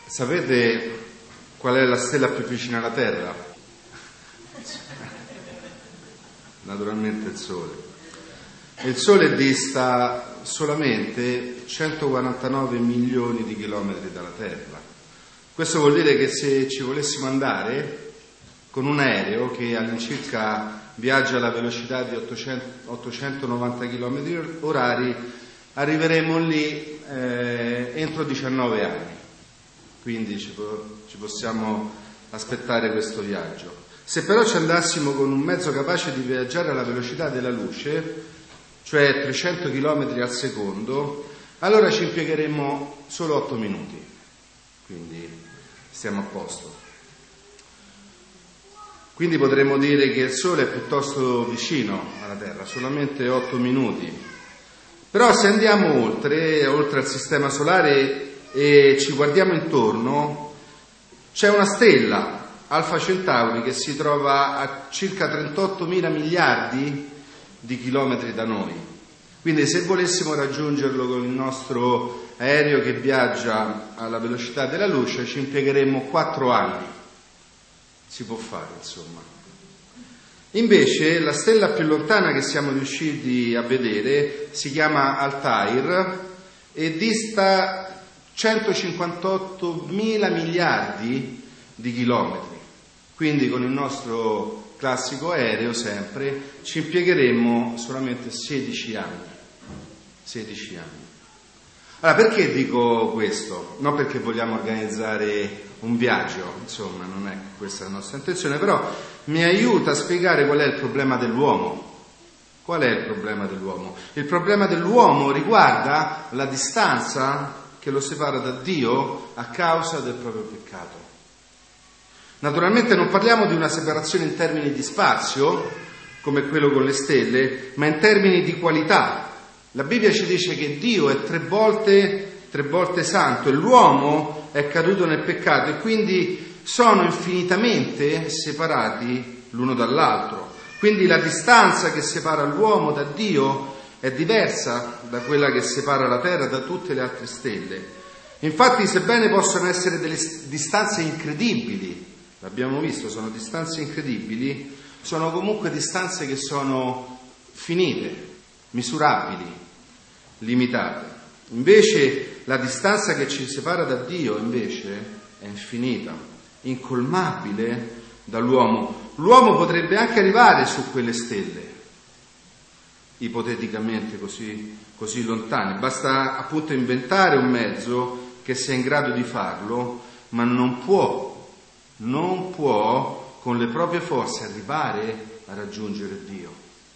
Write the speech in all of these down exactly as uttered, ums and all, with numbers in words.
Sapete qual è la stella più vicina alla Terra? Naturalmente il Sole. Il Sole dista solamente centoquarantanove milioni di chilometri dalla Terra. Questo vuol dire che se ci volessimo andare con un aereo che all'incirca viaggia alla velocità di ottocentonovanta chilometri orari, arriveremo lì eh, entro diciannove anni. Quindi ci, ci possiamo aspettare questo viaggio. Se però ci andassimo con un mezzo capace di viaggiare alla velocità della luce, cioè trecento chilometri al secondo, allora ci impiegheremmo solo otto minuti. Quindi stiamo a posto. Quindi potremmo dire che il Sole è piuttosto vicino alla Terra, solamente otto minuti. Però se andiamo oltre, oltre al Sistema Solare e ci guardiamo intorno, c'è una stella, Alfa Centauri, che si trova a circa trentottomila miliardi di chilometri da noi. Quindi se volessimo raggiungerlo con il nostro aereo che viaggia alla velocità della luce, ci impiegheremmo quattro anni. Si può fare, insomma. Invece la stella più lontana che siamo riusciti a vedere si chiama Altair e dista centocinquantottomila miliardi di chilometri. Quindi con il nostro classico aereo sempre ci impiegheremmo solamente sedici anni. sedici anni. Allora, perché dico questo? Non perché vogliamo organizzare un viaggio, insomma, non è questa la nostra intenzione, però mi aiuta a spiegare qual è il problema dell'uomo. Qual è il problema dell'uomo? Il problema dell'uomo riguarda la distanza che lo separa da Dio a causa del proprio peccato. Naturalmente non parliamo di una separazione in termini di spazio, come quello con le stelle, ma in termini di qualità. La Bibbia ci dice che Dio è tre volte, tre volte santo e l'uomo è caduto nel peccato e quindi sono infinitamente separati l'uno dall'altro. Quindi la distanza che separa l'uomo da Dio è diversa da quella che separa la Terra da tutte le altre stelle. Infatti, sebbene possono essere delle distanze incredibili, l'abbiamo visto, sono distanze incredibili, sono comunque distanze che sono finite, misurabili, limitate. Invece la distanza che ci separa da Dio invece è infinita, incolmabile dall'uomo. L'uomo potrebbe anche arrivare su quelle stelle, ipoteticamente così, così lontane. Basta appunto inventare un mezzo che sia in grado di farlo, ma non può, non può con le proprie forze arrivare a raggiungere Dio.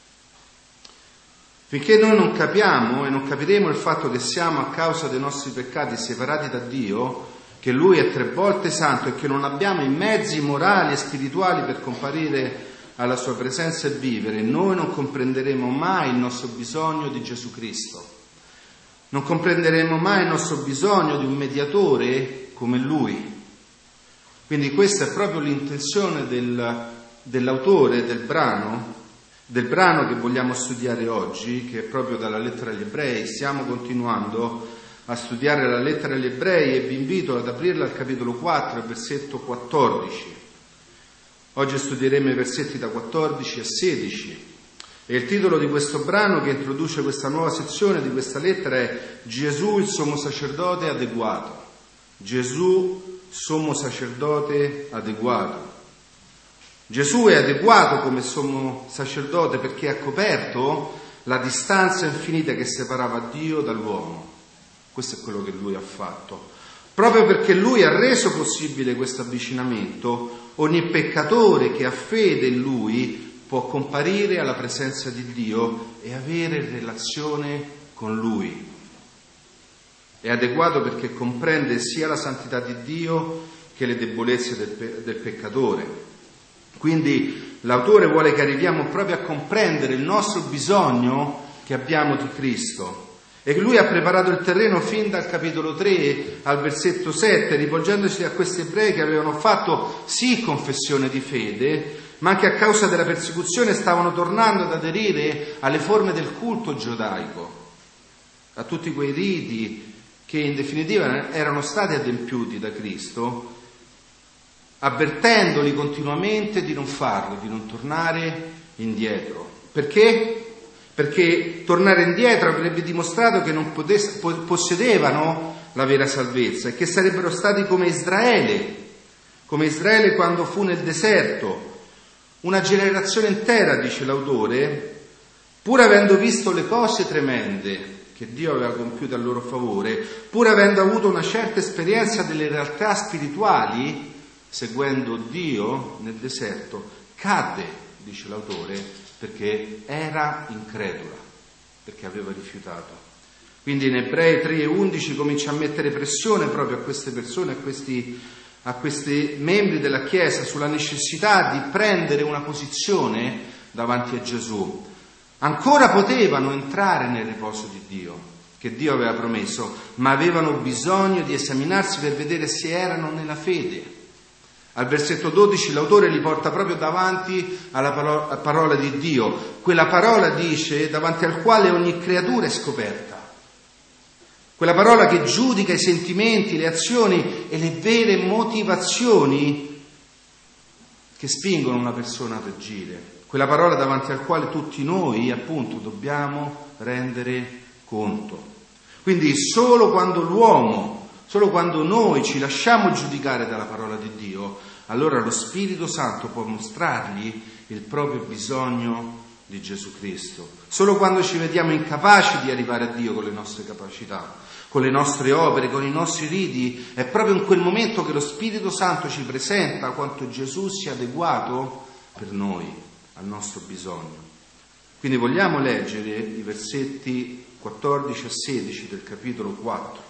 Finché noi non capiamo e non capiremo il fatto che siamo a causa dei nostri peccati separati da Dio, che Lui è tre volte santo e che non abbiamo i mezzi morali e spirituali per comparire alla sua presenza e vivere, noi non comprenderemo mai il nostro bisogno di Gesù Cristo. Non comprenderemo mai il nostro bisogno di un mediatore come Lui. Quindi questa è proprio l'intenzione del, dell'autore del brano, del brano che vogliamo studiare oggi, che è proprio dalla lettera agli Ebrei. Stiamo continuando a studiare la lettera agli Ebrei e vi invito ad aprirla al capitolo quattro, versetto quattordici. Oggi studieremo i versetti da quattordici a sedici e il titolo di questo brano che introduce questa nuova sezione di questa lettera è Gesù il sommo sacerdote adeguato. Gesù sommo sacerdote adeguato. Gesù è adeguato come sommo sacerdote perché ha coperto la distanza infinita che separava Dio dall'uomo. Questo è quello che Lui ha fatto. Proprio perché Lui ha reso possibile questo avvicinamento, ogni peccatore che ha fede in Lui può comparire alla presenza di Dio e avere relazione con Lui. È adeguato perché comprende sia la santità di Dio che le debolezze del, pe- del peccatore. Quindi l'autore vuole che arriviamo proprio a comprendere il nostro bisogno che abbiamo di Cristo. E lui ha preparato il terreno fin dal capitolo tre al versetto sette, rivolgendosi a questi ebrei che avevano fatto sì confessione di fede, ma anche a causa della persecuzione stavano tornando ad aderire alle forme del culto giudaico, a tutti quei riti che in definitiva erano stati adempiuti da Cristo, avvertendoli continuamente di non farlo, di non tornare indietro. Perché? Perché tornare indietro avrebbe dimostrato che non potes- possedevano la vera salvezza e che sarebbero stati come Israele, come Israele quando fu nel deserto. Una generazione intera, dice l'autore, pur avendo visto le cose tremende che Dio aveva compiute a loro favore, pur avendo avuto una certa esperienza delle realtà spirituali, seguendo Dio nel deserto, cadde, dice l'autore, perché era incredula, perché aveva rifiutato. Quindi in Ebrei tre e undici comincia a mettere pressione proprio a queste persone, a questi, a questi membri della Chiesa, sulla necessità di prendere una posizione davanti a Gesù. Ancora potevano entrare nel riposo di Dio, che Dio aveva promesso, ma avevano bisogno di esaminarsi per vedere se erano nella fede. Al versetto dodici l'autore li porta proprio davanti alla parola, parola di Dio, quella parola, dice, davanti al quale ogni creatura è scoperta, quella parola che giudica i sentimenti, le azioni e le vere motivazioni che spingono una persona ad agire, quella parola davanti al quale tutti noi appunto dobbiamo rendere conto. Quindi solo quando l'uomo Solo quando noi ci lasciamo giudicare dalla parola di Dio, allora lo Spirito Santo può mostrargli il proprio bisogno di Gesù Cristo. Solo quando ci vediamo incapaci di arrivare a Dio con le nostre capacità, con le nostre opere, con i nostri riti, è proprio in quel momento che lo Spirito Santo ci presenta quanto Gesù sia adeguato per noi, al nostro bisogno. Quindi vogliamo leggere i versetti quattordici a sedici del capitolo quattro.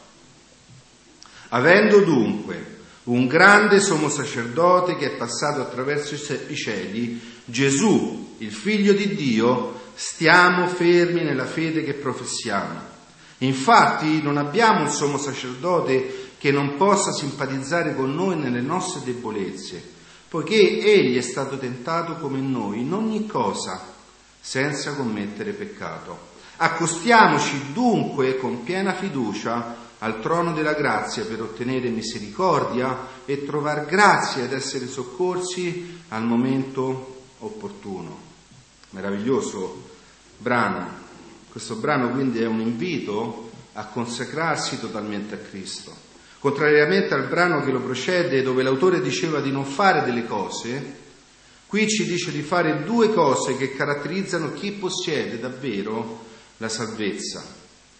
Avendo dunque un grande sommo sacerdote che è passato attraverso i cieli, Gesù, il Figlio di Dio, stiamo fermi nella fede che professiamo. Infatti non abbiamo un sommo sacerdote che non possa simpatizzare con noi nelle nostre debolezze, poiché egli è stato tentato come noi in ogni cosa, senza commettere peccato. Accostiamoci dunque con piena fiducia al trono della grazia per ottenere misericordia e trovare grazia ed essere soccorsi al momento opportuno. Meraviglioso brano. Questo brano quindi è un invito a consacrarsi totalmente a Cristo. Contrariamente al brano che lo precede, dove l'autore diceva di non fare delle cose, qui ci dice di fare due cose che caratterizzano chi possiede davvero la salvezza.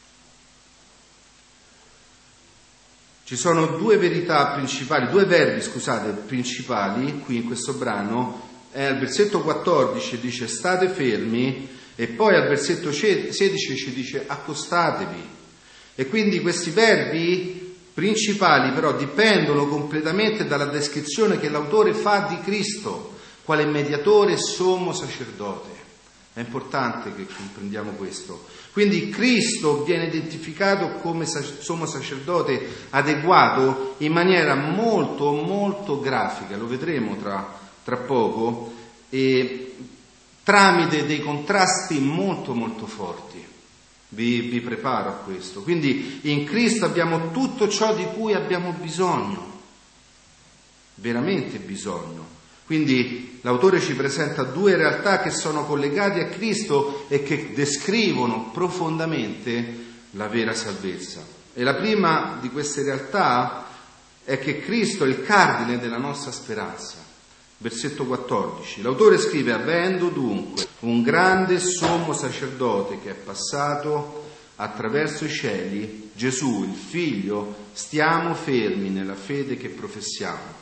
Ci sono due verità principali, due verbi, scusate, principali qui in questo brano. È al versetto quattordici dice state fermi e poi al versetto sedici ci dice accostatevi. E quindi questi verbi principali però dipendono completamente dalla descrizione che l'autore fa di Cristo, quale mediatore e sommo sacerdote. È importante che comprendiamo questo. Quindi Cristo viene identificato come sommo sacerdote adeguato in maniera molto molto grafica, lo vedremo tra, tra poco, e tramite dei contrasti molto molto forti. Vi, vi preparo a questo. Quindi in Cristo abbiamo tutto ciò di cui abbiamo bisogno, veramente bisogno. Quindi l'autore ci presenta due realtà che sono collegate a Cristo e che descrivono profondamente la vera salvezza. E la prima di queste realtà è che Cristo è il cardine della nostra speranza. Versetto quattordici. L'autore scrive: avendo dunque un grande sommo sacerdote che è passato attraverso i cieli, Gesù, il Figlio, stiamo fermi nella fede che professiamo.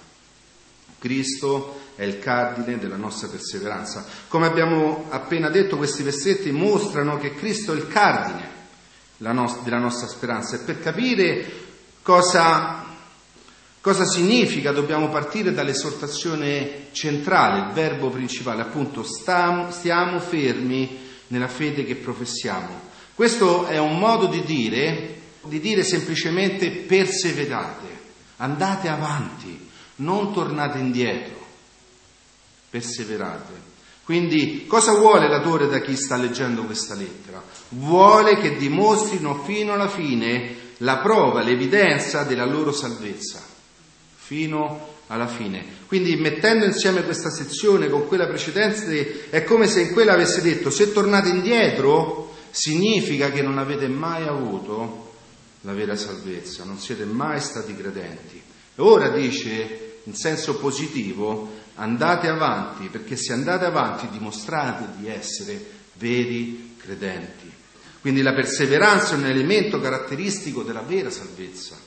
Cristo è il cardine della nostra perseveranza. Come abbiamo appena detto, questi versetti mostrano che Cristo è il cardine della nostra speranza. E per capire cosa, cosa significa dobbiamo partire dall'esortazione centrale, il verbo principale, appunto stiamo, stiamo fermi nella fede che professiamo. Questo è un modo di dire, di dire semplicemente perseverate, andate avanti, non tornate indietro, perseverate. Quindi cosa vuole l'autore da chi sta leggendo questa lettera? Vuole che dimostrino fino alla fine la prova, l'evidenza della loro salvezza, fino alla fine. Quindi mettendo insieme questa sezione con quella precedente, è come se in quella avesse detto: se tornate indietro significa che non avete mai avuto la vera salvezza, non siete mai stati credenti. E ora dice in senso positivo: andate avanti, perché se andate avanti dimostrate di essere veri credenti. Quindi la perseveranza è un elemento caratteristico della vera salvezza.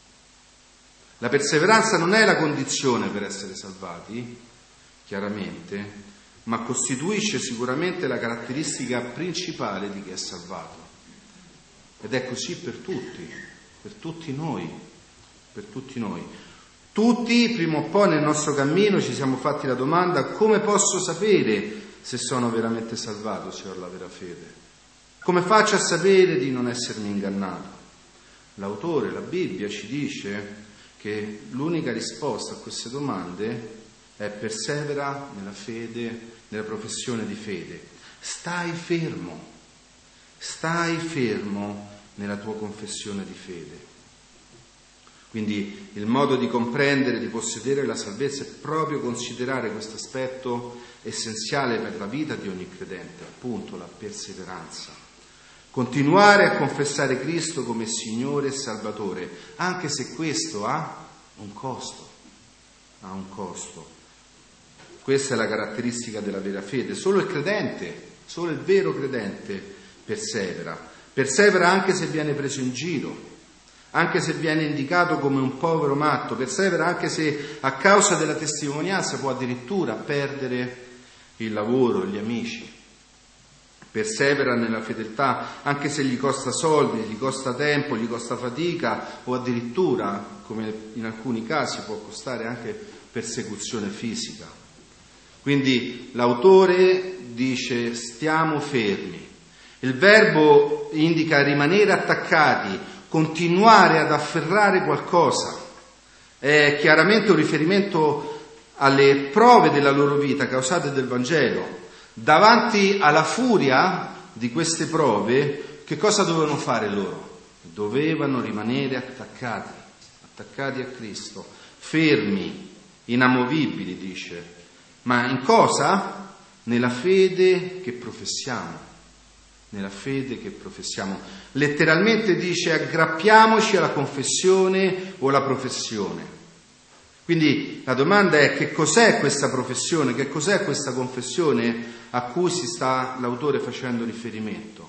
La perseveranza non è la condizione per essere salvati, chiaramente, ma costituisce sicuramente la caratteristica principale di chi è salvato. Ed è così per tutti, per tutti noi, per tutti noi. Tutti, prima o poi nel nostro cammino, ci siamo fatti la domanda: come posso sapere se sono veramente salvato, se ho la vera fede? Come faccio a sapere di non essermi ingannato? L'autore, la Bibbia, ci dice che l'unica risposta a queste domande è: persevera nella fede, nella professione di fede. Stai fermo, stai fermo nella tua confessione di fede. Quindi il modo di comprendere, di possedere la salvezza è proprio considerare questo aspetto essenziale per la vita di ogni credente, appunto la perseveranza. Continuare a confessare Cristo come Signore e Salvatore, anche se questo ha un costo, ha un costo. Questa è la caratteristica della vera fede. Solo il credente, solo il vero credente persevera. Persevera anche se viene preso in giro, anche se viene indicato come un povero matto, persevera anche se a causa della testimonianza può addirittura perdere il lavoro, gli amici. Persevera nella fedeltà anche se gli costa soldi, gli costa tempo, gli costa fatica o addirittura, come in alcuni casi, può costare anche persecuzione fisica. Quindi l'autore dice: stiamo fermi. Il verbo indica rimanere attaccati, continuare ad afferrare qualcosa. È chiaramente un riferimento alle prove della loro vita causate dal Vangelo. Davanti alla furia di queste prove, che cosa dovevano fare loro? Dovevano rimanere attaccati, attaccati a Cristo, fermi, inamovibili, dice. Ma in cosa? Nella fede che professiamo. Nella fede che professiamo. Letteralmente dice: aggrappiamoci alla confessione o alla professione. Quindi la domanda è: che cos'è questa professione? Che cos'è questa confessione a cui si sta l'autore facendo riferimento?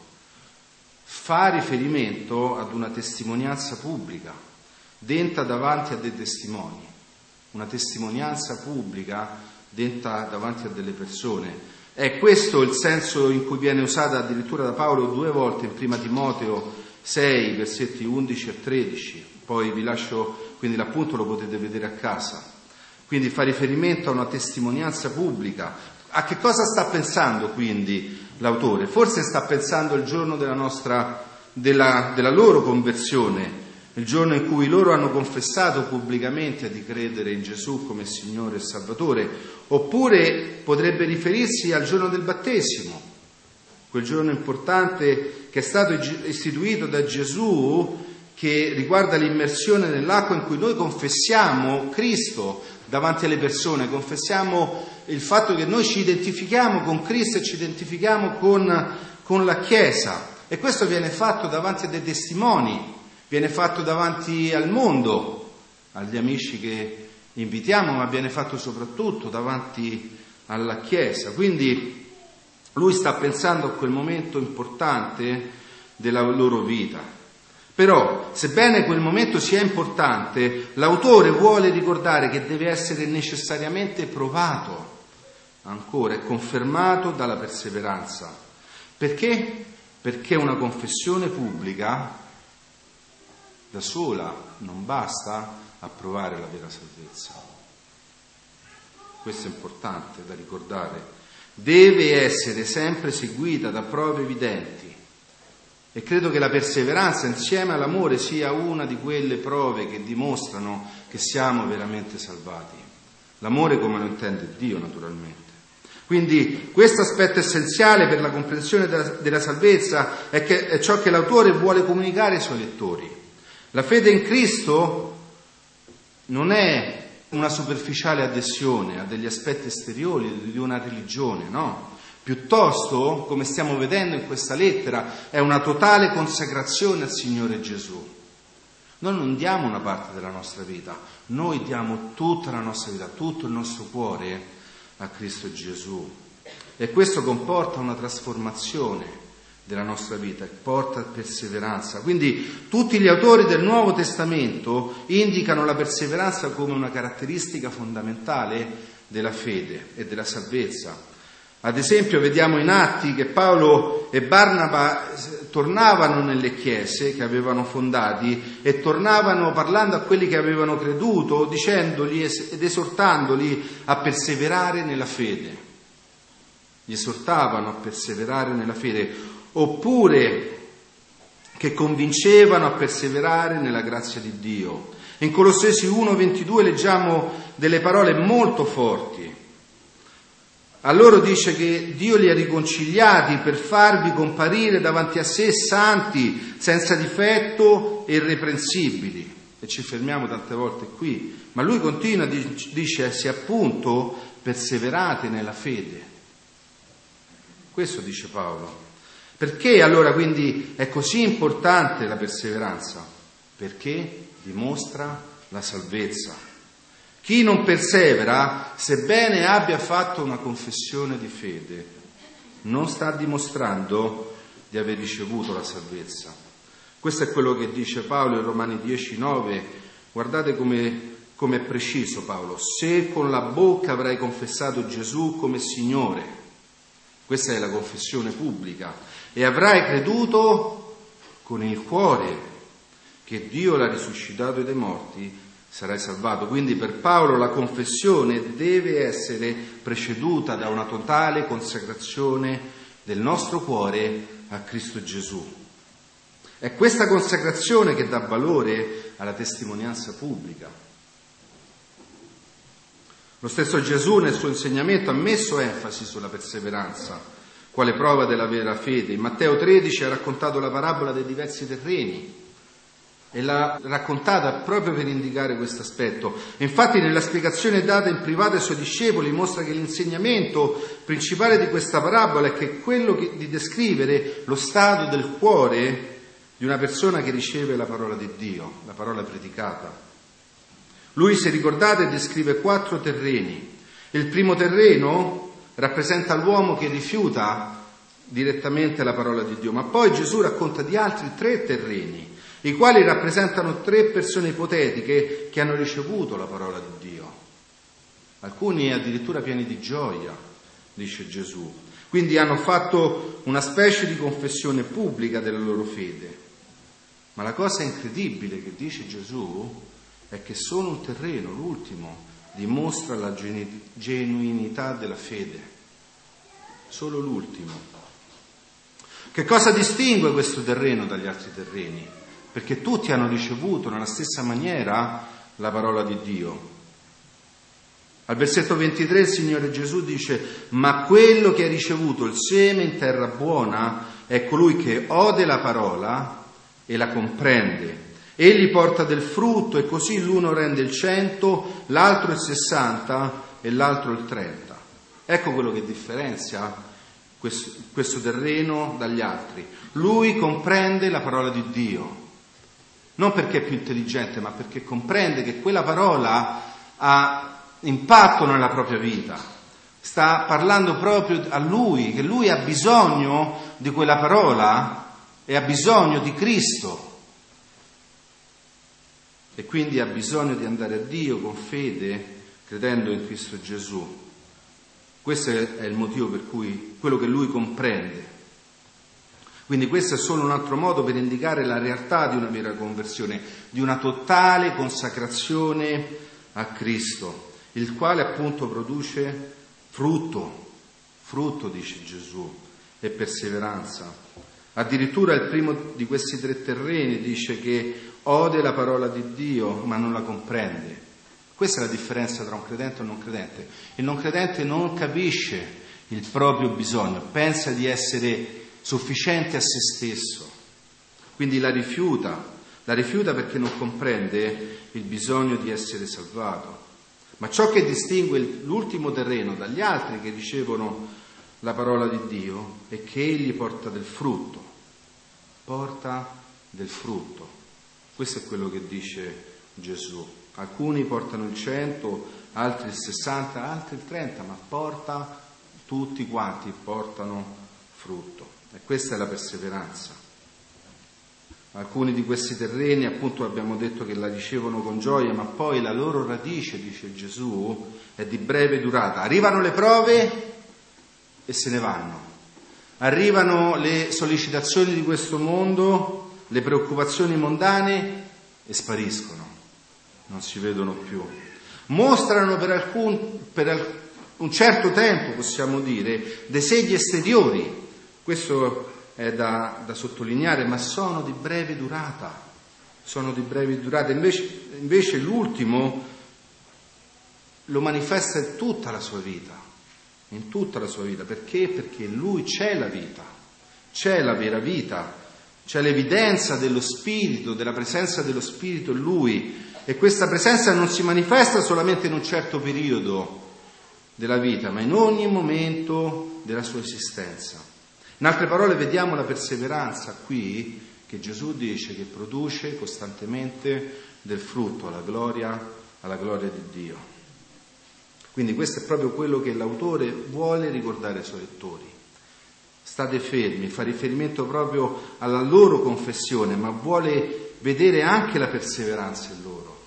Fa riferimento ad una testimonianza pubblica, detta davanti a dei testimoni, una testimonianza pubblica detta davanti a delle persone. È questo il senso in cui viene usata addirittura da Paolo due volte in prima Timoteo sei, versetti undici e tredici. Poi vi lascio, quindi l'appunto lo potete vedere a casa. Quindi fa riferimento a una testimonianza pubblica. A che cosa sta pensando quindi l'autore? Forse sta pensando al giorno della nostra, della, della loro conversione, il giorno in cui loro hanno confessato pubblicamente di credere in Gesù come Signore e Salvatore, oppure potrebbe riferirsi al giorno del battesimo, quel giorno importante che è stato istituito da Gesù, che riguarda l'immersione nell'acqua, in cui noi confessiamo Cristo davanti alle persone, confessiamo il fatto che noi ci identifichiamo con Cristo e ci identifichiamo con, con la Chiesa, e questo viene fatto davanti a dei testimoni, viene fatto davanti al mondo, agli amici che invitiamo, ma viene fatto soprattutto davanti alla Chiesa. Quindi lui sta pensando a quel momento importante della loro vita. Però, sebbene quel momento sia importante, l'autore vuole ricordare che deve essere necessariamente provato ancora e confermato dalla perseveranza. Perché? Perché una confessione pubblica da sola non basta a provare la vera salvezza. Questo è importante da ricordare. Deve essere sempre seguita da prove evidenti. E credo che la perseveranza insieme all'amore sia una di quelle prove che dimostrano che siamo veramente salvati. L'amore come lo intende Dio, naturalmente. Quindi questo aspetto essenziale per la comprensione della, della salvezza è, che, è ciò che l'autore vuole comunicare ai suoi lettori. La fede in Cristo non è una superficiale adesione a degli aspetti esteriori di una religione, no? Piuttosto, come stiamo vedendo in questa lettera, è una totale consacrazione al Signore Gesù. Noi non diamo una parte della nostra vita, noi diamo tutta la nostra vita, tutto il nostro cuore a Cristo Gesù. E questo comporta una trasformazione della nostra vita, porta a perseveranza. Quindi tutti gli autori del Nuovo Testamento indicano la perseveranza come una caratteristica fondamentale della fede e della salvezza. Ad esempio vediamo in Atti che Paolo e Barnaba tornavano nelle chiese che avevano fondati e tornavano parlando a quelli che avevano creduto, dicendogli ed esortandoli a perseverare nella fede. Gli esortavano a perseverare nella fede, oppure che convincevano a perseverare nella grazia di Dio. In Colossesi uno ventidue leggiamo delle parole molto forti. A loro dice che Dio li ha riconciliati per farvi comparire davanti a sé santi, senza difetto e irreprensibili. E ci fermiamo tante volte qui. Ma lui continua, dice, se appunto perseverate nella fede. Questo dice Paolo. Perché allora quindi è così importante la perseveranza? Perché dimostra la salvezza. Chi non persevera, sebbene abbia fatto una confessione di fede, non sta dimostrando di aver ricevuto la salvezza. Questo è quello che dice Paolo in Romani dieci nove. Guardate come, come è preciso Paolo. Se con la bocca avrai confessato Gesù come Signore, questa è la confessione pubblica, e avrai creduto con il cuore che Dio l'ha risuscitato dai morti, sarai salvato. Quindi per Paolo la confessione deve essere preceduta da una totale consacrazione del nostro cuore a Cristo Gesù. È questa consacrazione che dà valore alla testimonianza pubblica. Lo stesso Gesù nel suo insegnamento ha messo enfasi sulla perseveranza, quale prova della vera fede. In Matteo tredici ha raccontato la parabola dei diversi terreni, e l'ha raccontata proprio per indicare questo aspetto. Infatti nella spiegazione data in privato ai suoi discepoli mostra che l'insegnamento principale di questa parabola è che quello che, di descrivere lo stato del cuore di una persona che riceve la parola di Dio, la parola predicata. Lui, se ricordate, descrive quattro terreni. Il primo terreno rappresenta l'uomo che rifiuta direttamente la parola di Dio, ma poi Gesù racconta di altri tre terreni, i quali rappresentano tre persone ipotetiche che hanno ricevuto la parola di Dio. Alcuni addirittura pieni di gioia, dice Gesù. Quindi hanno fatto una specie di confessione pubblica della loro fede. Ma la cosa incredibile che dice Gesù è che solo un terreno, l'ultimo, dimostra la genuinità della fede. Solo l'ultimo. Che cosa distingue questo terreno dagli altri terreni? Perché tutti hanno ricevuto nella stessa maniera la parola di Dio. Al versetto ventitré il Signore Gesù dice: ma quello che ha ricevuto il seme in terra buona è colui che ode la parola e la comprende. Egli porta del frutto e così l'uno rende il cento, l'altro il sessanta e l'altro il trenta. Ecco quello che differenzia questo, questo terreno dagli altri. Lui comprende la parola di Dio. Non perché è più intelligente, ma perché comprende che quella parola ha impatto nella propria vita. Sta parlando proprio a lui, che lui ha bisogno di quella parola e ha bisogno di Cristo. E quindi ha bisogno di andare a Dio con fede, credendo in Cristo Gesù. Questo è il motivo per cui, quello che lui comprende. Quindi questo è solo un altro modo per indicare la realtà di una vera conversione, di una totale consacrazione a Cristo, il quale appunto produce frutto, frutto dice Gesù, e perseveranza. Addirittura il primo di questi tre terreni dice che ode la parola di Dio ma non la comprende. Questa è la differenza tra un credente e un non credente. Il non credente non capisce il proprio bisogno, pensa di essere sufficiente a se stesso, quindi la rifiuta, la rifiuta perché non comprende il bisogno di essere salvato. Ma ciò che distingue l'ultimo terreno dagli altri che ricevono la parola di Dio è che egli porta del frutto, porta del frutto. Questo è quello che dice Gesù. Alcuni portano il cento, altri il sessanta, altri il trenta, ma porta, tutti quanti portano frutto. E questa è la perseveranza. Alcuni di questi terreni, appunto, abbiamo detto che la ricevono con gioia, ma poi la loro radice, dice Gesù, è di breve durata. Arrivano le prove e se ne vanno. Arrivano le sollecitazioni di questo mondo, le preoccupazioni mondane e spariscono, non si vedono più. Mostrano per, alcun, per un certo tempo, possiamo dire, dei segni esteriori. Questo è da, da sottolineare, ma sono di breve durata, sono di breve durata. Invece, invece l'ultimo lo manifesta in tutta la sua vita, in tutta la sua vita. Perché? Perché in lui c'è la vita, c'è la vera vita, c'è l'evidenza dello Spirito, della presenza dello Spirito in lui, e questa presenza non si manifesta solamente in un certo periodo della vita, ma in ogni momento della sua esistenza. In altre parole, vediamo la perseveranza qui che Gesù dice che produce costantemente del frutto alla gloria, alla gloria di Dio. Quindi questo è proprio quello che l'autore vuole ricordare ai suoi lettori. State fermi, fa riferimento proprio alla loro confessione, ma vuole vedere anche la perseveranza in loro,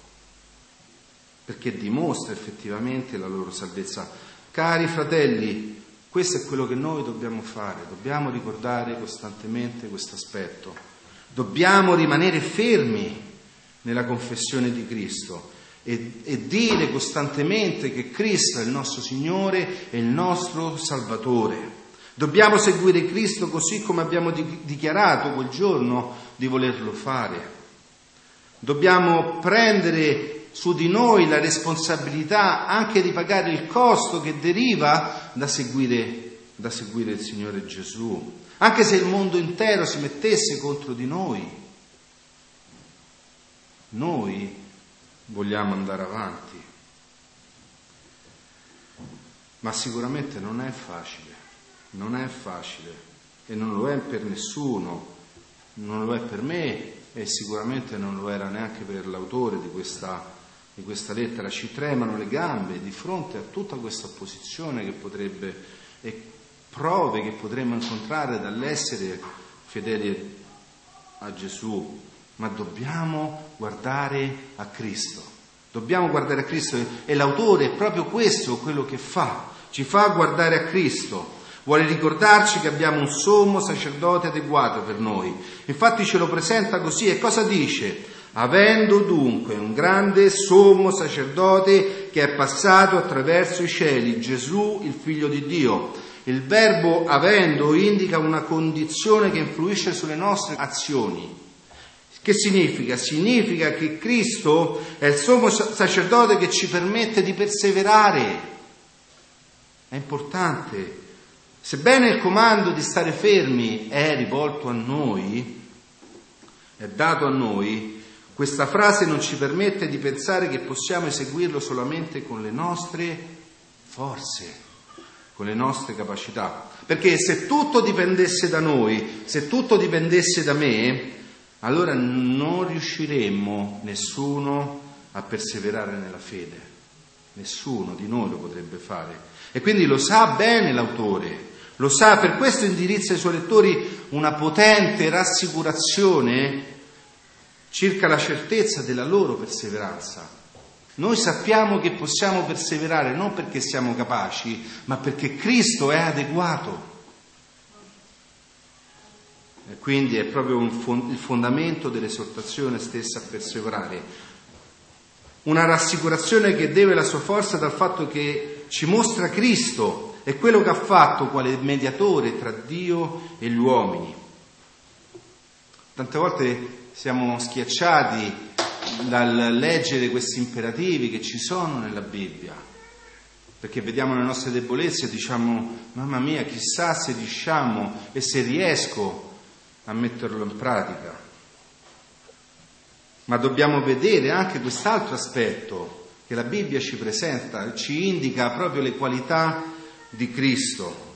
perché dimostra effettivamente la loro salvezza. Cari fratelli, questo è quello che noi dobbiamo fare, dobbiamo ricordare costantemente questo aspetto, dobbiamo rimanere fermi nella confessione di Cristo e, e dire costantemente che Cristo è il nostro Signore e il nostro Salvatore. Dobbiamo seguire Cristo così come abbiamo di, dichiarato quel giorno di volerlo fare. Dobbiamo prendere su di noi la responsabilità anche di pagare il costo che deriva da seguire, da seguire il Signore Gesù, anche se il mondo intero si mettesse contro di noi. Noi vogliamo andare avanti, ma sicuramente non è facile, non è facile e non lo è per nessuno, non lo è per me e sicuramente non lo era neanche per l'autore di questa di questa lettera. Ci tremano le gambe di fronte a tutta questa opposizione che potrebbe e prove che potremmo incontrare dall'essere fedeli a Gesù, ma dobbiamo guardare a Cristo, dobbiamo guardare a Cristo e l'autore è proprio questo quello che fa, ci fa guardare a Cristo. Vuole ricordarci che abbiamo un sommo sacerdote adeguato per noi, infatti ce lo presenta così. E cosa dice? Avendo dunque un grande sommo sacerdote che è passato attraverso i cieli, Gesù, il Figlio di Dio. Il verbo avendo indica una condizione che influisce sulle nostre azioni. Che significa? Significa che Cristo è il sommo sacerdote che ci permette di perseverare. È importante. Sebbene il comando di stare fermi è rivolto a noi, è dato a noi, questa frase non ci permette di pensare che possiamo eseguirlo solamente con le nostre forze, con le nostre capacità. Perché se tutto dipendesse da noi, se tutto dipendesse da me, allora non riusciremmo nessuno a perseverare nella fede. Nessuno di noi lo potrebbe fare. E quindi lo sa bene l'autore, lo sa, per questo indirizza ai suoi lettori una potente rassicurazione circa la certezza della loro perseveranza. Noi sappiamo che possiamo perseverare non perché siamo capaci, ma perché Cristo è adeguato. E quindi è proprio un fond- il fondamento dell'esortazione stessa a perseverare. Una rassicurazione che deve la sua forza dal fatto che ci mostra Cristo e quello che ha fatto quale mediatore tra Dio e gli uomini. Tante volte siamo schiacciati dal leggere questi imperativi che ci sono nella Bibbia, perché vediamo le nostre debolezze e diciamo: mamma mia, chissà se riusciamo e se riesco a metterlo in pratica. Ma dobbiamo vedere anche quest'altro aspetto che la Bibbia ci presenta, ci indica proprio le qualità di Cristo,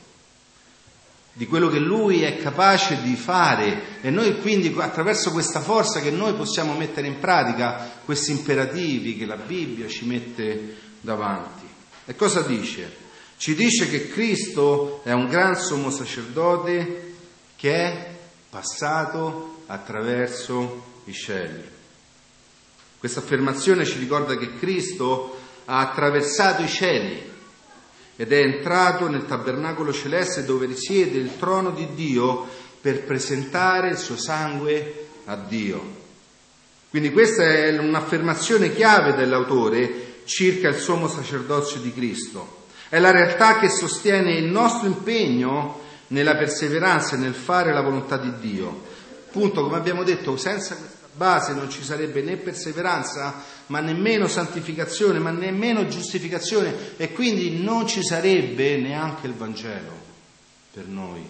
di quello che Lui è capace di fare, e noi quindi attraverso questa forza che noi possiamo mettere in pratica questi imperativi che la Bibbia ci mette davanti. E cosa dice? Ci dice che Cristo è un gran sommo sacerdote che è passato attraverso i cieli. Questa affermazione ci ricorda che Cristo ha attraversato i cieli ed è entrato nel tabernacolo celeste dove risiede il trono di Dio per presentare il suo sangue a Dio. Quindi questa è un'affermazione chiave dell'autore circa il sommo sacerdozio di Cristo. È la realtà che sostiene il nostro impegno nella perseveranza e nel fare la volontà di Dio. Appunto, come abbiamo detto, senza questa base non ci sarebbe né perseveranza, ma nemmeno santificazione, ma nemmeno giustificazione, e quindi non ci sarebbe neanche il Vangelo per noi,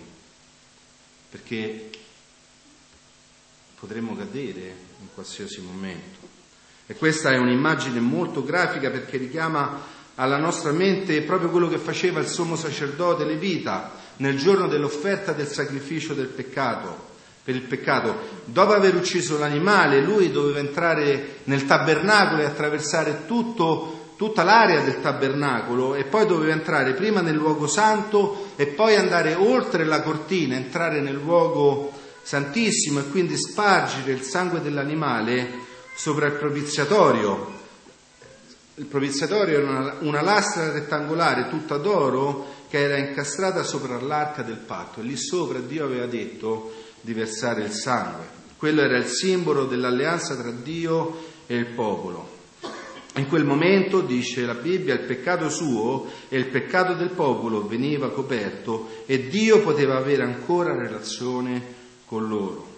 perché potremmo cadere in qualsiasi momento. E questa è un'immagine molto grafica perché richiama alla nostra mente proprio quello che faceva il sommo sacerdote Levita nel giorno dell'offerta del sacrificio del peccato. Per il peccato, dopo aver ucciso l'animale, lui doveva entrare nel tabernacolo e attraversare tutto, tutta l'area del tabernacolo, e poi doveva entrare prima nel luogo santo e poi andare oltre la cortina, entrare nel luogo santissimo e quindi spargere il sangue dell'animale sopra il propiziatorio. Il propiziatorio era una, una lastra rettangolare tutta d'oro che era incastrata sopra l'arca del patto, e lì sopra Dio aveva detto di versare il sangue. Quello era il simbolo dell'alleanza tra Dio e il popolo. In quel momento, dice la Bibbia, il peccato suo e il peccato del popolo veniva coperto e Dio poteva avere ancora relazione con loro.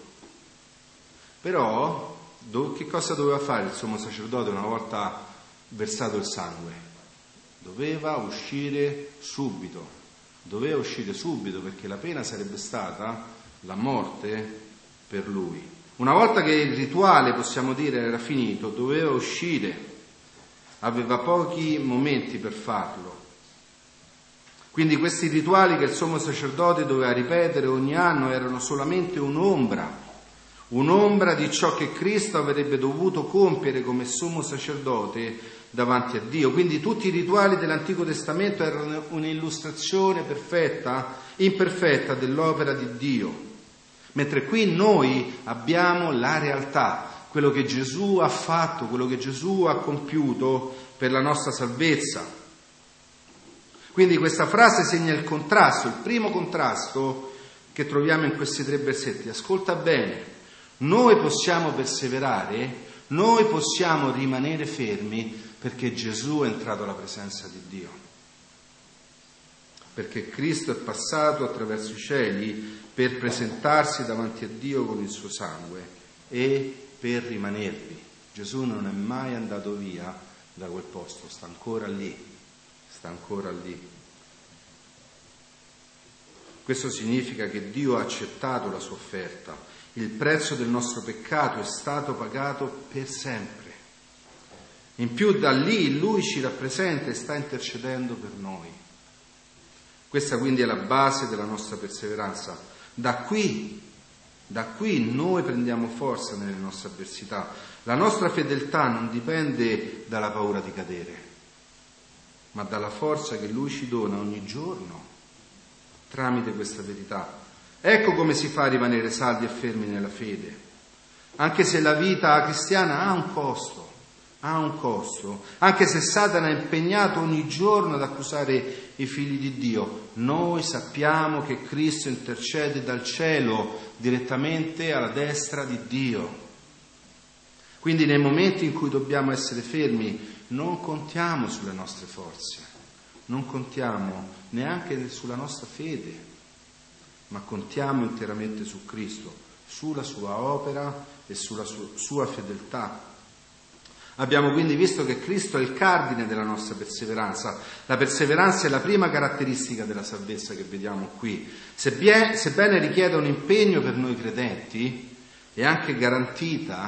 Però che cosa doveva fare il sommo sacerdote una volta versato il sangue? Doveva uscire subito, doveva uscire subito perché la pena sarebbe stata la morte per lui. Una volta che il rituale, possiamo dire, era finito, doveva uscire, aveva pochi momenti per farlo. Quindi questi rituali che il sommo sacerdote doveva ripetere ogni anno erano solamente un'ombra, un'ombra di ciò che Cristo avrebbe dovuto compiere come sommo sacerdote davanti a Dio. Quindi tutti i rituali dell'Antico Testamento erano un'illustrazione perfetta, imperfetta dell'opera di Dio. Mentre qui noi abbiamo la realtà, quello che Gesù ha fatto, quello che Gesù ha compiuto per la nostra salvezza. Quindi questa frase segna il contrasto, il primo contrasto che troviamo in questi tre versetti. Ascolta bene, noi possiamo perseverare, noi possiamo rimanere fermi perché Gesù è entrato alla presenza di Dio. Perché Cristo è passato attraverso i cieli per presentarsi davanti a Dio con il suo sangue e per rimanervi. Gesù non è mai andato via da quel posto, sta ancora lì, sta ancora lì. Questo significa che Dio ha accettato la sua offerta, il prezzo del nostro peccato è stato pagato per sempre. In più da lì Lui ci rappresenta e sta intercedendo per noi. Questa quindi è la base della nostra perseveranza. Da qui, da qui noi prendiamo forza nelle nostre avversità. La nostra fedeltà non dipende dalla paura di cadere, ma dalla forza che Lui ci dona ogni giorno tramite questa verità. Ecco come si fa a rimanere saldi e fermi nella fede. Anche se la vita cristiana ha un costo, ha un costo, anche se Satana è impegnato ogni giorno ad accusare i figli di Dio, noi sappiamo che Cristo intercede dal cielo direttamente alla destra di Dio. Quindi nei momenti in cui dobbiamo essere fermi non contiamo sulle nostre forze, non contiamo neanche sulla nostra fede, ma contiamo interamente su Cristo, sulla sua opera e sulla sua fedeltà. Abbiamo quindi visto che Cristo è il cardine della nostra perseveranza. La perseveranza è la prima caratteristica della salvezza che vediamo qui. Sebbene richieda un impegno per noi credenti, è anche garantita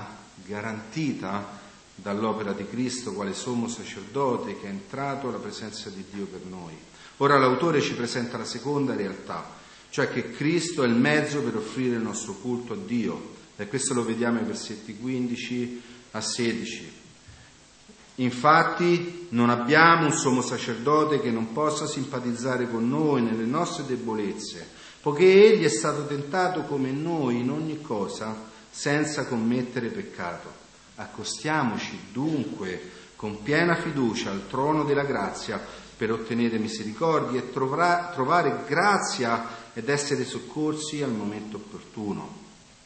garantita dall'opera di Cristo quale sommo sacerdote che è entrato alla presenza di Dio per noi. Ora l'autore ci presenta la seconda realtà, cioè che Cristo è il mezzo per offrire il nostro culto a Dio, e questo lo vediamo ai versetti quindici a sedici. Infatti non abbiamo un sommo sacerdote che non possa simpatizzare con noi nelle nostre debolezze, poiché egli è stato tentato come noi in ogni cosa senza commettere peccato. Accostiamoci dunque con piena fiducia al trono della grazia per ottenere misericordia e trovrà, trovare grazia ed essere soccorsi al momento opportuno.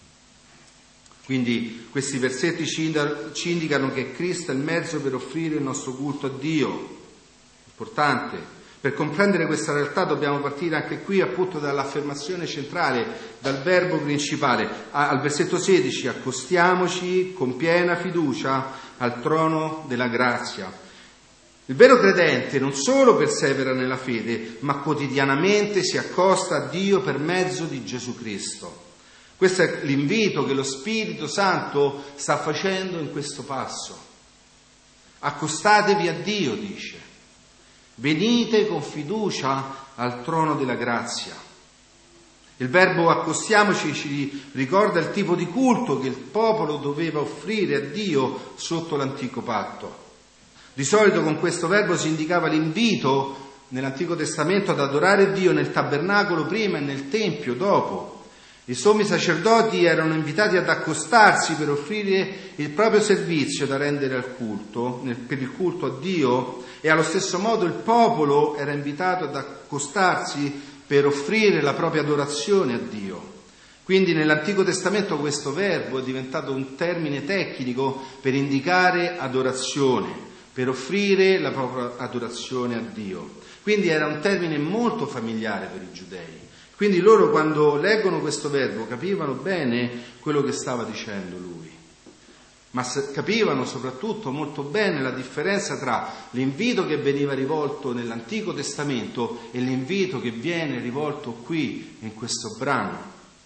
Quindi questi versetti ci indicano che Cristo è il mezzo per offrire il nostro culto a Dio. Importante. Per comprendere questa realtà dobbiamo partire anche qui appunto dall'affermazione centrale, dal verbo principale. Al versetto sedici, accostiamoci con piena fiducia al trono della grazia. Il vero credente non solo persevera nella fede, ma quotidianamente si accosta a Dio per mezzo di Gesù Cristo. Questo è l'invito che lo Spirito Santo sta facendo in questo passo. Accostatevi a Dio, dice. Venite con fiducia al trono della grazia. Il verbo accostiamoci ci ricorda il tipo di culto che il popolo doveva offrire a Dio sotto l'antico patto. Di solito con questo verbo si indicava l'invito nell'Antico Testamento ad adorare Dio nel tabernacolo prima e nel Tempio dopo. I sommi sacerdoti erano invitati ad accostarsi per offrire il proprio servizio da rendere al culto, nel, per il culto a Dio, e allo stesso modo il popolo era invitato ad accostarsi per offrire la propria adorazione a Dio. Quindi nell'Antico Testamento questo verbo è diventato un termine tecnico per indicare adorazione, per offrire la propria adorazione a Dio. Quindi era un termine molto familiare per i giudei. Quindi loro quando leggono questo verbo capivano bene quello che stava dicendo lui, ma capivano soprattutto molto bene la differenza tra l'invito che veniva rivolto nell'Antico Testamento e l'invito che viene rivolto qui in questo brano.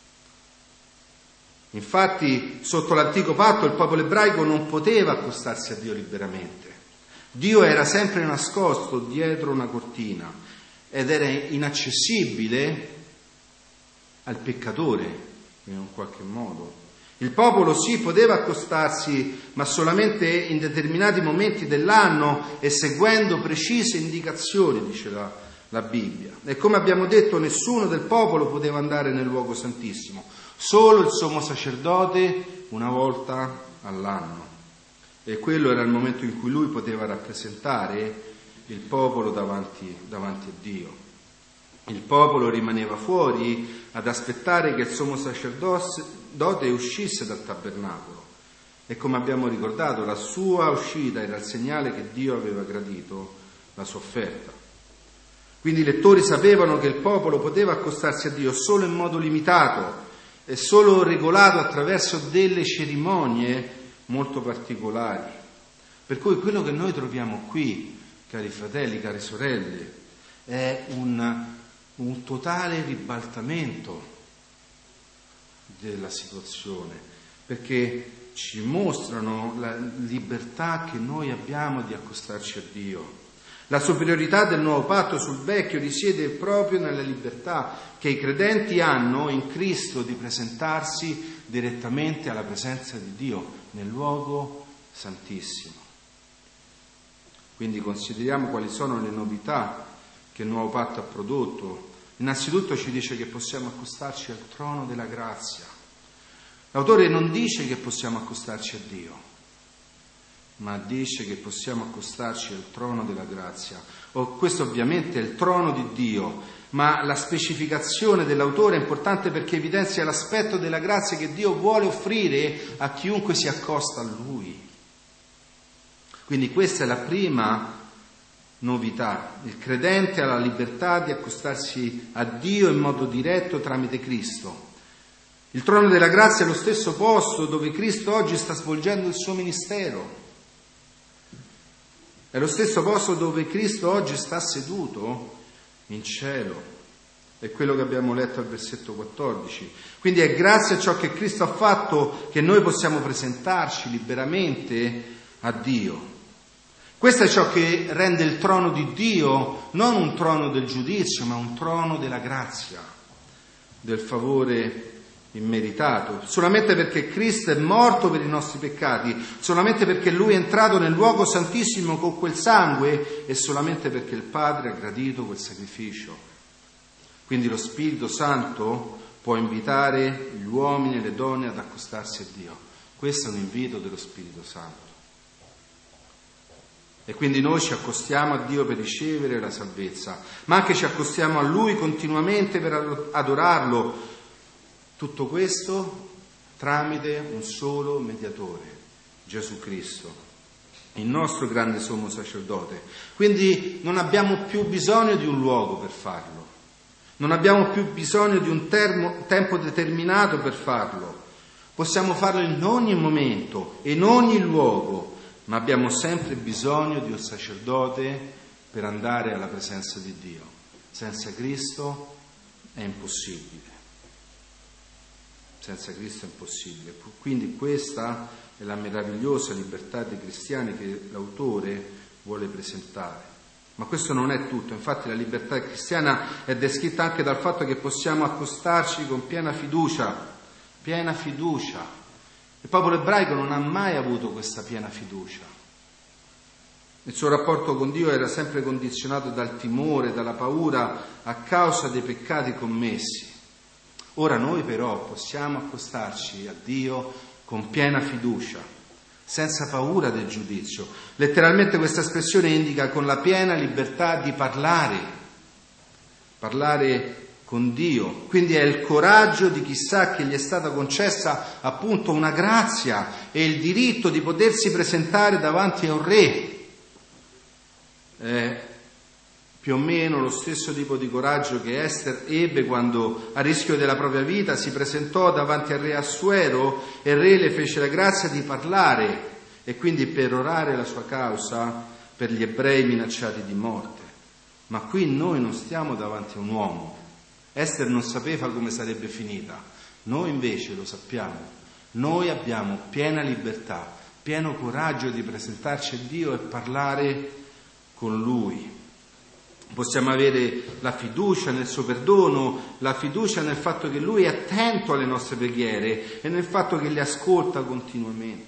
Infatti sotto l'Antico Patto il popolo ebraico non poteva accostarsi a Dio liberamente. Dio era sempre nascosto dietro una cortina ed era inaccessibile al peccatore, in un qualche modo. Il popolo sì poteva accostarsi, ma solamente in determinati momenti dell'anno e seguendo precise indicazioni, dice la, la Bibbia. E come abbiamo detto, nessuno del popolo poteva andare nel luogo santissimo, solo il sommo sacerdote una volta all'anno. E quello era il momento in cui lui poteva rappresentare il popolo davanti, davanti a Dio. Il popolo rimaneva fuori ad aspettare che il sommo sacerdote uscisse dal tabernacolo. E come abbiamo ricordato, la sua uscita era il segnale che Dio aveva gradito la sua offerta. Quindi i lettori sapevano che il popolo poteva accostarsi a Dio solo in modo limitato e solo regolato attraverso delle cerimonie molto particolari. Per cui quello che noi troviamo qui, cari fratelli, care sorelle, è un, un totale ribaltamento della situazione, perché ci mostrano la libertà che noi abbiamo di accostarci a Dio. La superiorità del nuovo patto sul vecchio risiede proprio nella libertà che i credenti hanno in Cristo di presentarsi direttamente alla presenza di Dio nel luogo santissimo. Quindi consideriamo quali sono le novità che il nuovo patto ha prodotto. Innanzitutto ci dice che possiamo accostarci al trono della grazia. L'autore non dice che possiamo accostarci a Dio, ma dice che possiamo accostarci al trono della grazia. Oh, questo ovviamente è il trono di Dio, ma la specificazione dell'autore è importante perché evidenzia l'aspetto della grazia che Dio vuole offrire a chiunque si accosta a Lui. Quindi questa è la prima novità. Il credente ha la libertà di accostarsi a Dio in modo diretto tramite Cristo. Il trono della grazia è lo stesso posto dove Cristo oggi sta svolgendo il suo ministero. È lo stesso posto dove Cristo oggi sta seduto in cielo. È quello che abbiamo letto al versetto quattordici. Quindi è grazie a ciò che Cristo ha fatto che noi possiamo presentarci liberamente a Dio. Questo è ciò che rende il trono di Dio non un trono del giudizio, ma un trono della grazia, del favore immeritato. Solamente perché Cristo è morto per i nostri peccati, solamente perché Lui è entrato nel luogo santissimo con quel sangue e solamente perché il Padre ha gradito quel sacrificio. Quindi lo Spirito Santo può invitare gli uomini e le donne ad accostarsi a Dio. Questo è un invito dello Spirito Santo. E quindi noi ci accostiamo a Dio per ricevere la salvezza, ma anche ci accostiamo a Lui continuamente per adorarlo. Tutto questo tramite un solo mediatore, Gesù Cristo, il nostro grande sommo sacerdote. Quindi non abbiamo più bisogno di un luogo per farlo. Non abbiamo più bisogno di un termo, tempo determinato per farlo. Possiamo farlo in ogni momento, in ogni luogo, ma abbiamo sempre bisogno di un sacerdote per andare alla presenza di Dio. Senza Cristo è impossibile. Senza Cristo è impossibile. Quindi questa è la meravigliosa libertà dei cristiani che l'autore vuole presentare. Ma questo non è tutto, infatti la libertà cristiana è descritta anche dal fatto che possiamo accostarci con piena fiducia, piena fiducia. Il popolo ebraico non ha mai avuto questa piena fiducia. Il suo rapporto con Dio era sempre condizionato dal timore, dalla paura a causa dei peccati commessi. Ora noi però possiamo accostarci a Dio con piena fiducia, senza paura del giudizio. Letteralmente questa espressione indica con la piena libertà di parlare, parlare con Dio. Quindi è il coraggio di chi sa che gli è stata concessa appunto una grazia e il diritto di potersi presentare davanti a un re. Eh, più o meno lo stesso tipo di coraggio che Ester ebbe quando, a rischio della propria vita, si presentò davanti al re Assuero e il re le fece la grazia di parlare e quindi perorare la sua causa per gli ebrei minacciati di morte. Ma qui noi non stiamo davanti a un uomo. Ester non sapeva come sarebbe finita, noi invece lo sappiamo. Noi abbiamo piena libertà, pieno coraggio di presentarci a Dio e parlare con Lui. Possiamo avere la fiducia nel suo perdono, la fiducia nel fatto che Lui è attento alle nostre preghiere e nel fatto che le ascolta continuamente.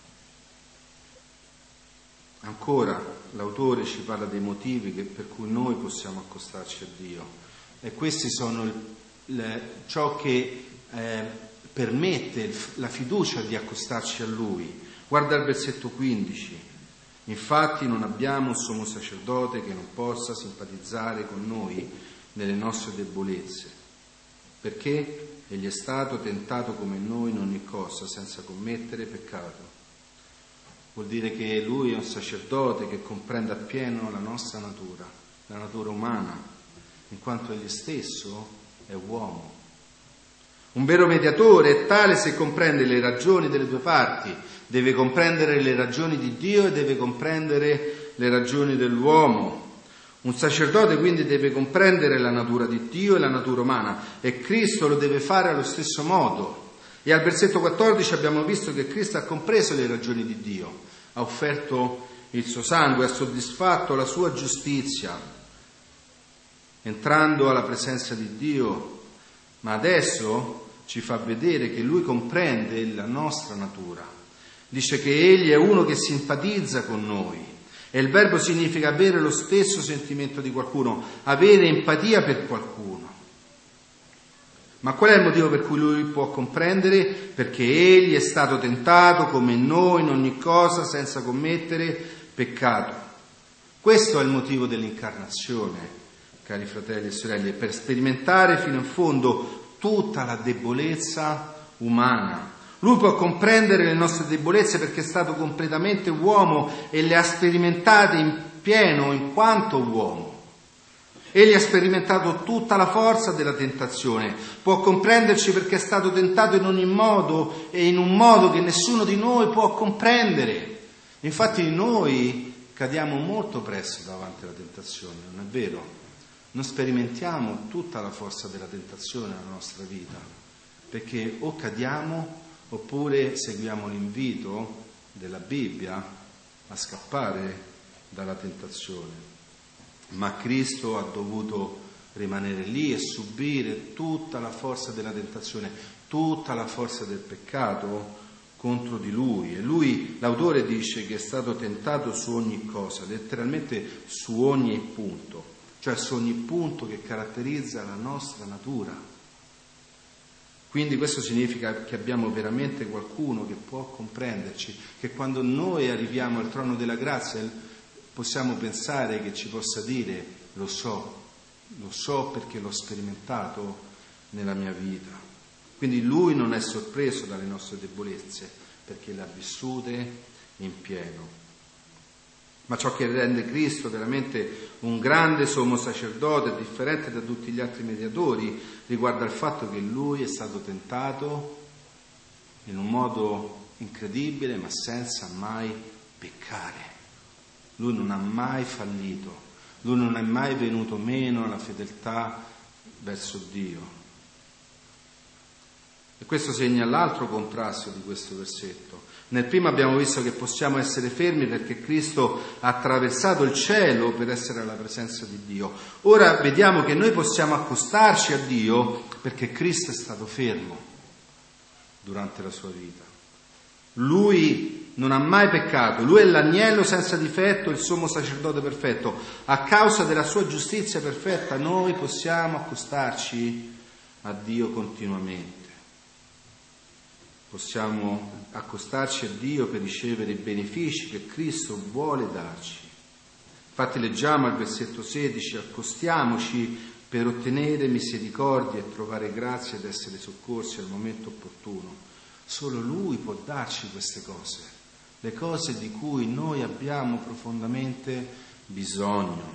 Ancora, l'autore ci parla dei motivi che, per cui noi possiamo accostarci a Dio. E questi sono il, il, ciò che eh, permette la fiducia di accostarci a Lui. Guarda il versetto quindici. Infatti non abbiamo un sommo sacerdote che non possa simpatizzare con noi nelle nostre debolezze, perché egli è stato tentato come noi in ogni cosa senza commettere peccato. Vuol dire che lui è un sacerdote che comprende appieno la nostra natura, la natura umana, in quanto egli stesso è uomo. Un vero mediatore è tale se comprende le ragioni delle due parti, deve comprendere le ragioni di Dio e deve comprendere le ragioni dell'uomo. Un sacerdote quindi deve comprendere la natura di Dio e la natura umana e Cristo lo deve fare allo stesso modo. E al versetto quattordici abbiamo visto che Cristo ha compreso le ragioni di Dio, ha offerto il suo sangue, ha soddisfatto la sua giustizia, entrando alla presenza di Dio, ma adesso ci fa vedere che Lui comprende la nostra natura. Dice che Egli è uno che simpatizza con noi e il verbo significa avere lo stesso sentimento di qualcuno, avere empatia per qualcuno. Ma qual è il motivo per cui Lui può comprendere? Perché Egli è stato tentato come noi in ogni cosa senza commettere peccato. Questo è il motivo dell'incarnazione, cari fratelli e sorelle, per sperimentare fino in fondo tutta la debolezza umana. Lui può comprendere le nostre debolezze perché è stato completamente uomo e le ha sperimentate in pieno in quanto uomo. Egli ha sperimentato tutta la forza della tentazione, può comprenderci perché è stato tentato in ogni modo e in un modo che nessuno di noi può comprendere. Infatti noi cadiamo molto presto davanti alla tentazione, non è vero? non sperimentiamo tutta la forza della tentazione nella nostra vita, perché o cadiamo oppure seguiamo l'invito della Bibbia a scappare dalla tentazione. Ma Cristo ha dovuto rimanere lì e subire tutta la forza della tentazione, tutta la forza del peccato contro di lui. E lui, l'autore, dice che è stato tentato su ogni cosa, letteralmente su ogni punto, cioè su ogni punto che caratterizza la nostra natura. Quindi questo significa che abbiamo veramente qualcuno che può comprenderci, che quando noi arriviamo al trono della grazia possiamo pensare che ci possa dire: lo so, lo so perché l'ho sperimentato nella mia vita. Quindi lui non è sorpreso dalle nostre debolezze, perché le ha vissute in pieno. Ma ciò che rende Cristo veramente un grande sommo sacerdote, differente da tutti gli altri mediatori, riguarda il fatto che lui è stato tentato in un modo incredibile, ma senza mai peccare. Lui non ha mai fallito, lui non è mai venuto meno alla fedeltà verso Dio. E questo segna l'altro contrasto di questo versetto. Nel primo abbiamo visto che possiamo essere fermi perché Cristo ha attraversato il cielo per essere alla presenza di Dio. Ora vediamo che noi possiamo accostarci a Dio perché Cristo è stato fermo durante la sua vita. Lui non ha mai peccato, lui è l'agnello senza difetto, il sommo sacerdote perfetto. A causa della sua giustizia perfetta noi possiamo accostarci a Dio continuamente. Possiamo accostarci a Dio per ricevere i benefici che Cristo vuole darci. Infatti leggiamo al versetto sedici: accostiamoci per ottenere misericordia e trovare grazia ed essere soccorsi al momento opportuno. Solo Lui può darci queste cose, le cose di cui noi abbiamo profondamente bisogno.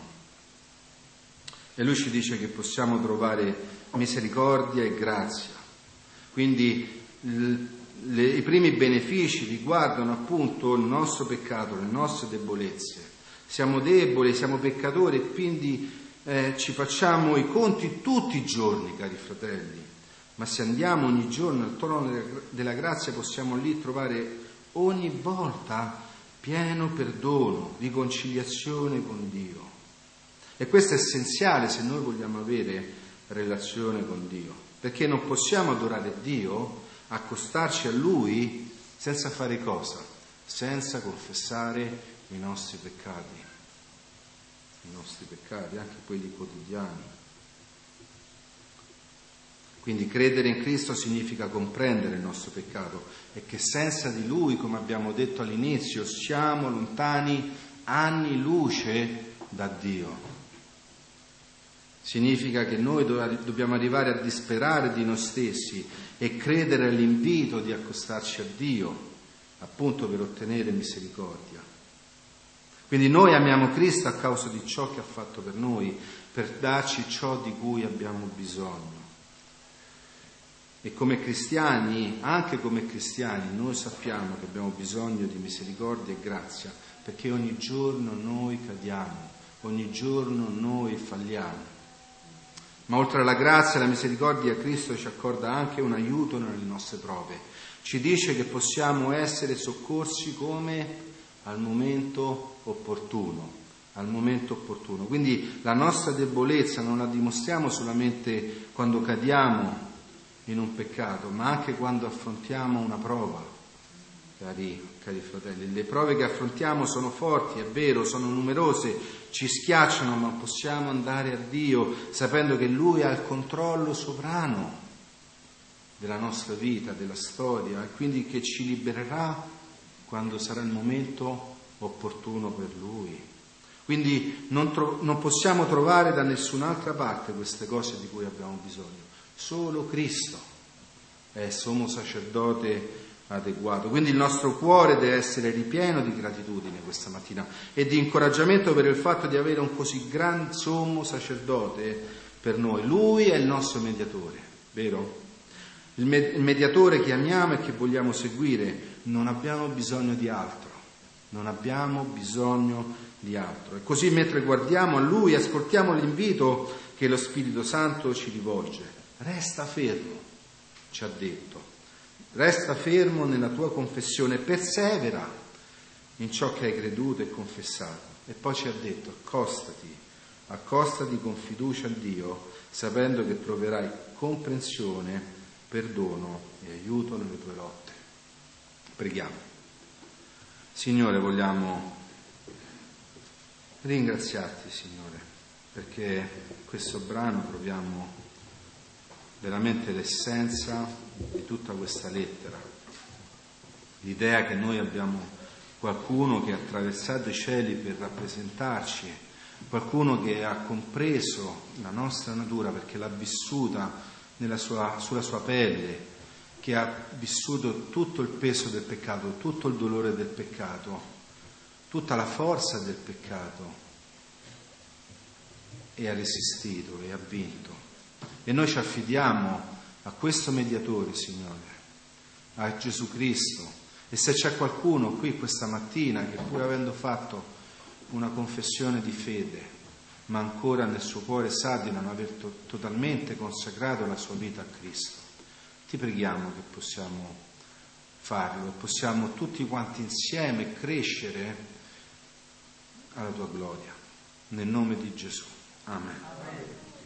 E Lui ci dice che possiamo trovare misericordia e grazia. Quindi le, i primi benefici riguardano appunto il nostro peccato, le nostre debolezze. Siamo deboli, siamo peccatori e quindi eh, ci facciamo i conti tutti i giorni, cari fratelli. Ma se andiamo ogni giorno al trono della grazia possiamo lì trovare ogni volta pieno perdono, riconciliazione con Dio. E questo è essenziale se noi vogliamo avere relazione con Dio, perché non possiamo adorare Dio, accostarci a Lui senza fare cosa? Senza confessare i nostri peccati, i nostri peccati, anche quelli quotidiani. Quindi credere in Cristo significa comprendere il nostro peccato e che senza di Lui, come abbiamo detto all'inizio, siamo lontani anni luce da Dio. Significa che noi dobbiamo arrivare a disperare di noi stessi e credere all'invito di accostarci a Dio, appunto per ottenere misericordia. Quindi noi amiamo Cristo a causa di ciò che ha fatto per noi, per darci ciò di cui abbiamo bisogno. E come cristiani, anche come cristiani, noi sappiamo che abbiamo bisogno di misericordia e grazia, perché ogni giorno noi cadiamo, ogni giorno noi falliamo. Ma oltre alla grazia e alla misericordia, Cristo ci accorda anche un aiuto nelle nostre prove. Ci dice che possiamo essere soccorsi come al momento opportuno, al momento opportuno. Quindi la nostra debolezza non la dimostriamo solamente quando cadiamo in un peccato, ma anche quando affrontiamo una prova, cari, cari fratelli. Le prove che affrontiamo sono forti, è vero, sono numerose, ci schiacciano, ma possiamo andare a Dio sapendo che Lui ha il controllo sovrano della nostra vita, della storia, e quindi che ci libererà quando sarà il momento opportuno per Lui. Quindi non, tro- non possiamo trovare da nessun'altra parte queste cose di cui abbiamo bisogno. Solo Cristo è sommo sacerdote adeguato. Quindi il nostro cuore deve essere ripieno di gratitudine questa mattina e di incoraggiamento per il fatto di avere un così gran sommo sacerdote per noi. Lui è il nostro mediatore, vero? Il, me- il mediatore che amiamo e che vogliamo seguire. Non abbiamo bisogno di altro, non abbiamo bisogno di altro. E così, mentre guardiamo a Lui, ascoltiamo l'invito che lo Spirito Santo ci rivolge. Resta fermo, ci ha detto. Resta fermo nella tua confessione, persevera in ciò che hai creduto e confessato. E poi ci ha detto: accostati, accostati con fiducia a Dio, sapendo che troverai comprensione, perdono e aiuto nelle tue lotte. Preghiamo. Signore, vogliamo ringraziarti, Signore, perché in questo brano troviamo veramente l'essenza di tutta questa lettera. L'idea che noi abbiamo qualcuno che ha attraversato i cieli per rappresentarci, qualcuno che ha compreso la nostra natura perché l'ha vissuta nella sua, sulla sua pelle, che ha vissuto tutto il peso del peccato, tutto il dolore del peccato, tutta la forza del peccato, e ha resistito e ha vinto. E noi ci affidiamo a questo mediatore, Signore, a Gesù Cristo. E se c'è qualcuno qui questa mattina che, pur avendo fatto una confessione di fede, ma ancora nel suo cuore sa di non aver to- totalmente consacrato la sua vita a Cristo, ti preghiamo che possiamo farlo e possiamo tutti quanti insieme crescere alla tua gloria. Nel nome di Gesù. Amen. Amen.